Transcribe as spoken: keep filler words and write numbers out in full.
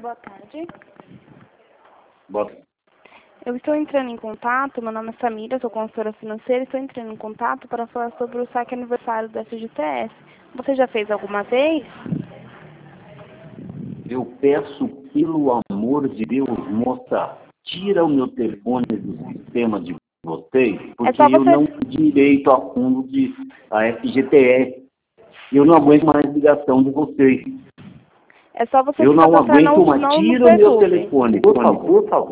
Boa tarde. Boa. Eu estou entrando em contato, meu nome é Samira, sou consultora financeira, estou entrando em contato para falar sobre o saque aniversário do F G T S. Você já fez alguma vez? Eu peço, pelo amor de Deus, moça, tira o meu telefone do sistema de vocês, porque É só eu você... não tenho direito a fundo de a F G T S. Eu não aguento mais ligação de vocês. É só você Eu não se cadastrar aguento no, mais. no, no Tira o meu Perlube. telefone, por favor, por favor.